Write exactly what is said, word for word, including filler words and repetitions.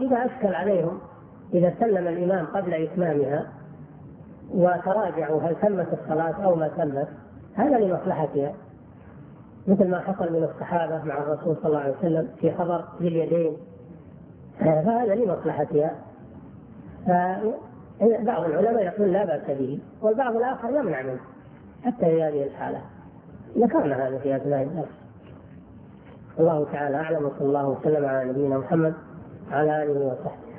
إذا أشكل عليهم إذا سلم الإمام قبل إتمامها وتراجعوا هل تمت الصلاة أو ما تمت، هذا لمصلحتها، مثل ما حصل من الصحابة مع الرسول صلى الله عليه وسلم في خبر ذي اليدين، فهذا لمصلحتها. فبعض العلماء يقول لا بأس به، والبعض الآخر يمنع منه حتى في هذه الحالة. ذكرنا هذا في أثناء الدرس. الله تعالى أعلم، وصلى الله وسلم على نبينا محمد وعلى آله وصحبه.